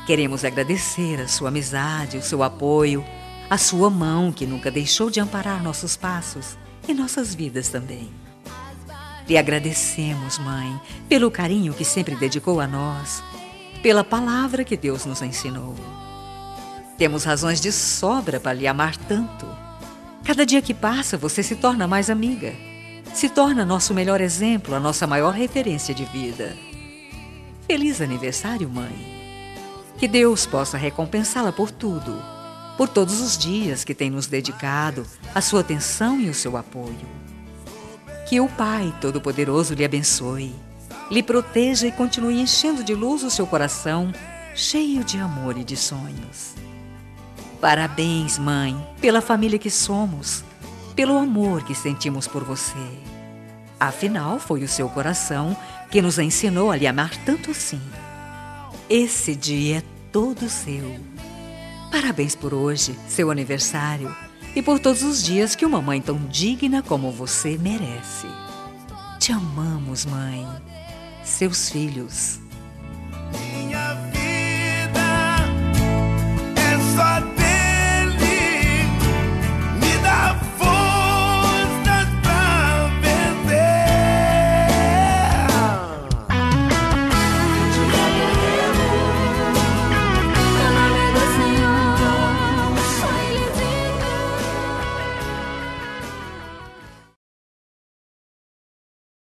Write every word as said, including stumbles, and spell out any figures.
Queremos agradecer a sua amizade, o seu apoio, a sua mão que nunca deixou de amparar nossos passos e nossas vidas também. Lhe agradecemos, Mãe, pelo carinho que sempre dedicou a nós, pela palavra que Deus nos ensinou. Temos razões de sobra para lhe amar tanto. Cada dia que passa, você se torna mais amiga, se torna nosso melhor exemplo, a nossa maior referência de vida. Feliz aniversário, Mãe! Que Deus possa recompensá-la por tudo, por todos os dias que tem nos dedicado, a sua atenção e o seu apoio. Que o Pai Todo-Poderoso lhe abençoe, lhe proteja e continue enchendo de luz o seu coração, cheio de amor e de sonhos. Parabéns, Mãe, pela família que somos, pelo amor que sentimos por você. Afinal, foi o seu coração que nos ensinou a lhe amar tanto assim. Esse dia é todo seu. Parabéns por hoje, seu aniversário, e por todos os dias que uma mãe tão digna como você merece. Te amamos, Mãe, seus filhos.